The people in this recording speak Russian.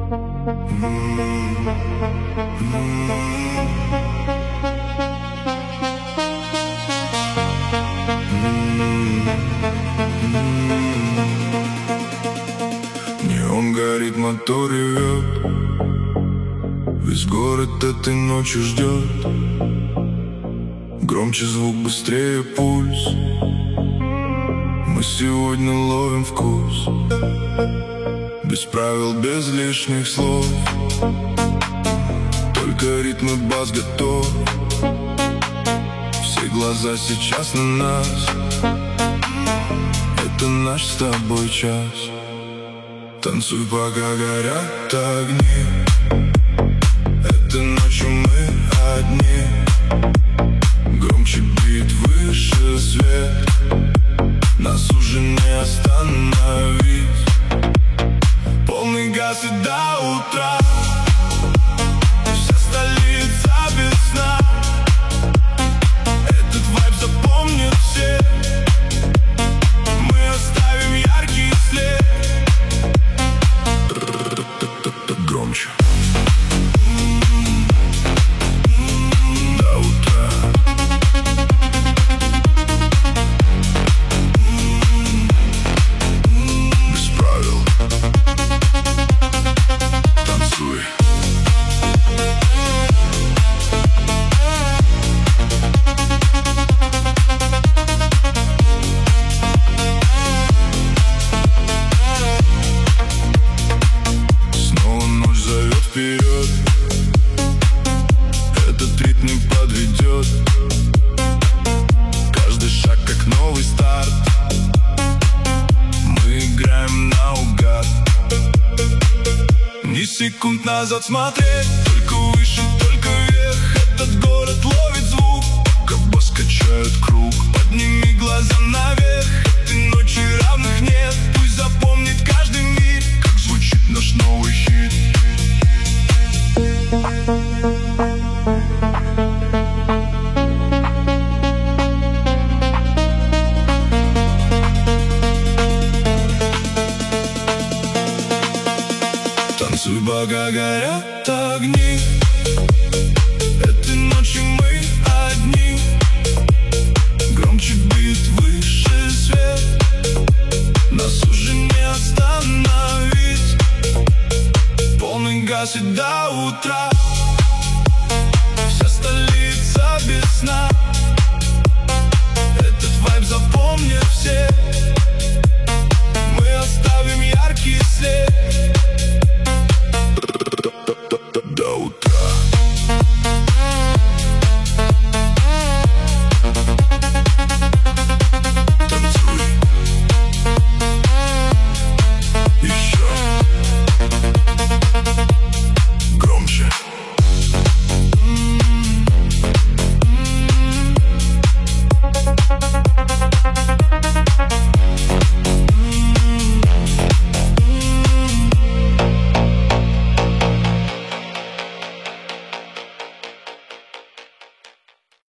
Неон горит, мотор ревет, весь город этой ночью ждет. Громче звук, быстрее пульс, мы сегодня ловим вкус. Без правил, без лишних слов, только ритм и бас готов. Все глаза сейчас на нас, это наш с тобой час. Танцуй, пока горят огни, этой ночью мы одни. Громче бит, выше свет, нас уже не остановить. Полный газ и до утра, вся столица без сна. Этот вайб запомнят все, мы оставим яркий след. Громче. До утра. Без правил. Танцуй. Снова ночь зовет вперед, этот ритм не подведет. Каждый шаг как новый старт, мы играем наугад. Ни секунд назад смотреть, только выше, только вверх. Этот город ловит звук, пока бас качает круг. Подними глаза наверх, этой ночи равных нет. Пусть запомнит каждый миг, как звучит наш новый хит. Танцуй, пока горят огни, этой ночью мы одни. Громче бит, выше свет, нас уже не остановить. Полный газ и до утра, вся столица без сна. Этот вайб запомнят все.